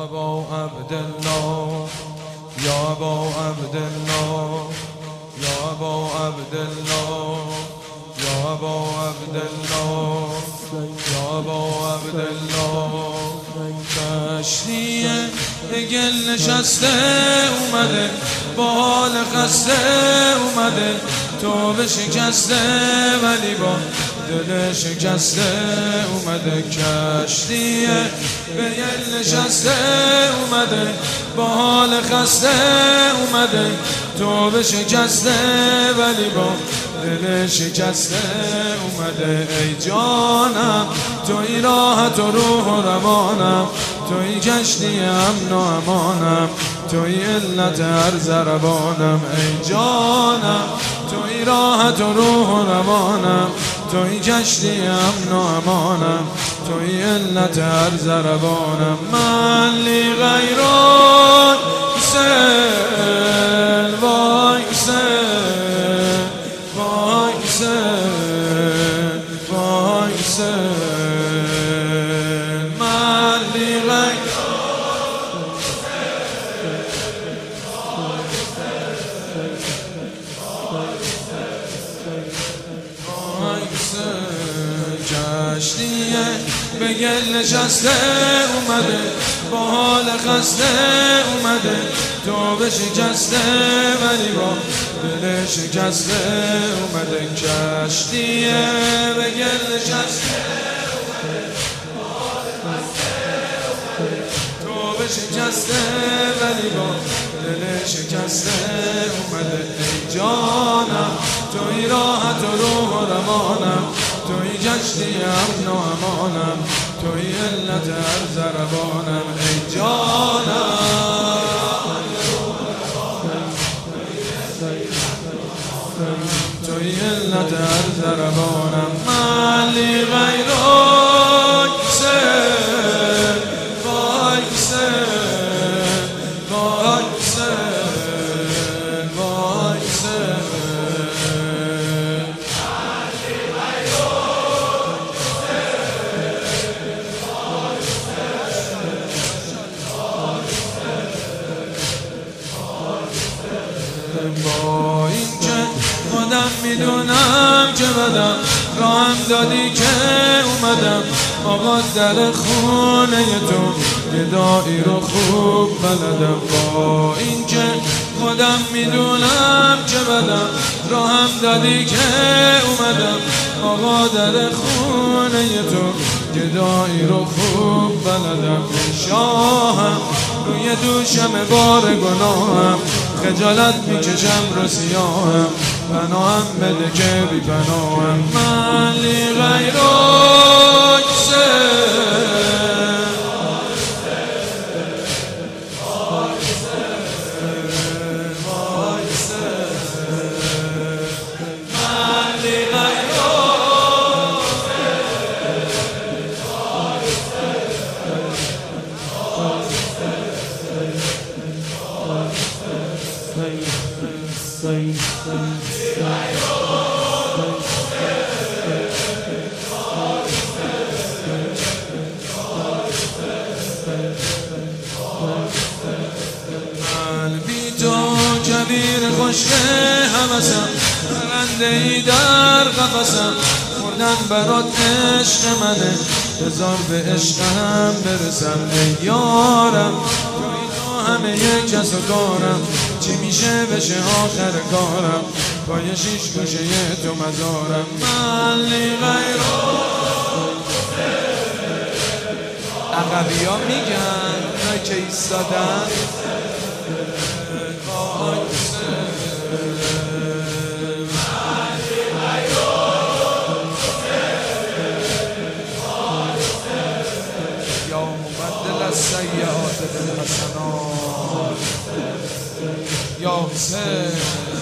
ابا عبدالله یا ابا عبدالله یا ابا عبدالله یا ابا عبدالله یا ابا عبدالله کشتی گل نشسته اومده با حال خسته اومده توبه شکسته ولی با دل شکسته اومده کشتی به گل نشسته اومده با حال خسته اومده توبه شکسته ولی با دل شکسته اومده ای جانم توی راحت و روح و روانم توی کشتی امن و امانم توی علت هر ضربانم ای جانم توی راحت و روح و روانم توی کشتی امن و امانم توی علت هر ضربانم من لی غیران سل وای سل وای سل وای سل من لی غیران کشتیه به گل نشسته اومده با حال خسته اومده توبه شکسته ولی با دل شکسته اومده کشتیه به گل نشسته اومده با حال خسته اومده توبه شکسته ولی با دل شکسته اومده ای جانم توی راحت و روح و روانم توی کشتی امن و امانم توی علت هر ضربانم ای جانم توی علت هر ضربانم من لی غیرک سل وای سل وای سل وای سل با این که خودم میدونم که بدم راهم دادی که اومدم آقا در خونه تو گدایی رو خوب بلدم با این که خودم میدونم که بدم راهم دادی که اومدم آقا در خونه تو گدایی رو خوب بلدم شاهم روی دوشم بار گناهم خجالت میکشم رو سیاهم پناهم بده که بی پناهم من لی غیرک سل وای سل من لی غیرک قلبی تو کبیر خشک حوثم پرنده‌ای در قفسم خوردن برات عشق منه بذار به عشقم برسم ای یارم توی تو همه یک کس و کارم چی میشه بشه آخر کارم پای شیش گوشه تو مزارم من لی غیرک عقبی ها میگن اونایی که ایستادن یا مبدل السیئات بالحسنات یا حسین